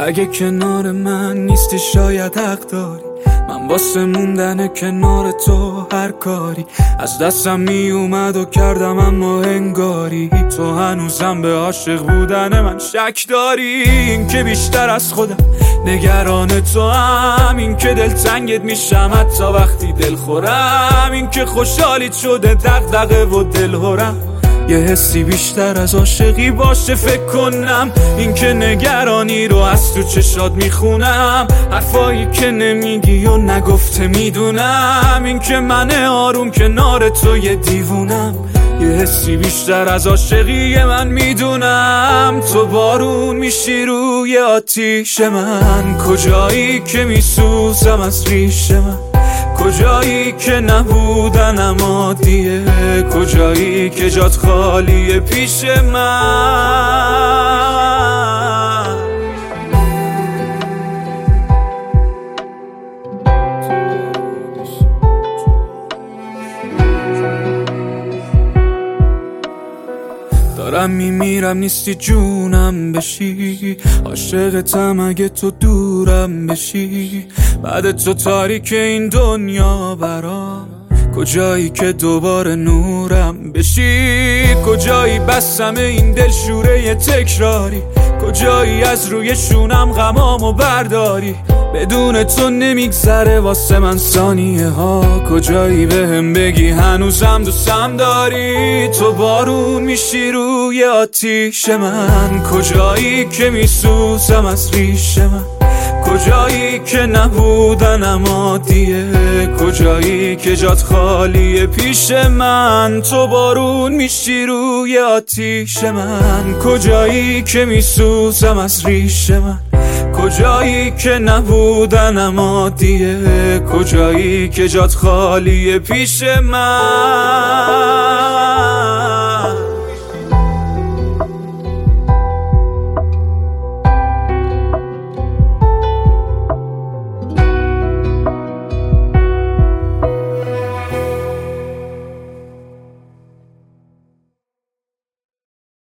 اگه کنار من نیستی شاید حق داری، من واسه موندن کنار تو هر کاری از دستم می اومد و کردم، اما انگاری تو هنوزم به عاشق بودن من شک داری. این که بیشتر از خودم نگران تو هم، این که دلتنگت میشم حتی وقتی دل خورم، این که خوشحالیت شده دغدغه و دلهرم، یه حسی بیشتر از عاشقی باشه فکر کنم. این که نگرانی رو از تو چشات میخونم، حرفایی که نمیگی و نگفته میدونم، این که من آروم کنار تو یه دیوونم، یه حسی بیشتر از عاشقی من میدونم. تو بارون میشی روی آتیش من، کجایی که میسوزم از ریش من، کجایی که نبودنم عادیه، کجایی که جات خالیه پیش من. دارم میمیرم نیستی جونم بشی، عاشقتم اگه تو دورم بشی، بعد تو تاریک این دنیا برام، کجایی که دوباره نورم بشی، کجایی بسم این دل شوره تکراری، کجایی از روی شونم غمامو برداری، بدون تو نمیگذره واسه من ثانیه ها، کجایی بهم بگی هنوزم دوستم داری. تو بارون میشی روی آتیش من، کجایی که میسوزم از ریش من، کجایی که نبودنم عادیه، کجایی که جات خالیه پیش من. تو بارون میشی روی آتیش من، کجایی که میسوزم از ریش من، کجایی که نبودنم عادیه، کجایی که جات خالیه پیش من.